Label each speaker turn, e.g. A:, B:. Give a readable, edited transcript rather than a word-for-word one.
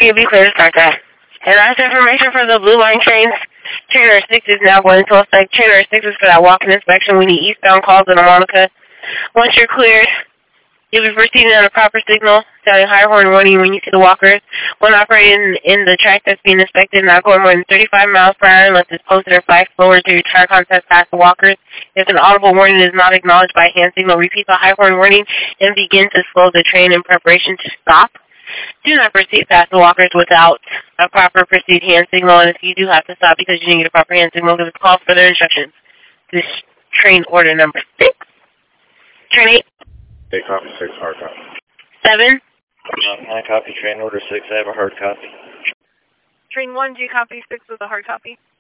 A: you'll be clear to start that. And that's information for the Blue Line trains. Trainer 6 is now going into effect. Trainer 6 is for that walk-in inspection. We need eastbound calls in Monica. Once you're cleared, you'll be proceeding on a proper signal, sounding high horn warning when you see the walkers. When operating in the track that's being inspected, not going more than 35 miles per hour unless it's posted or flagged slower to your tire contacts past the walkers. If an audible warning is not acknowledged by hand signal, repeat the high horn warning and begin to slow the train in preparation to stop. Do not proceed past the walkers without a proper proceed hand signal, and if you do have to stop because you didn't get a proper hand signal, give us a call for further instructions. This is train order number 6. Train 8.
B: Hey, copy 6, hard copy.
A: 7.
C: I copy train order 6. I have a hard copy.
D: Train 1, do you copy 6 with a hard copy?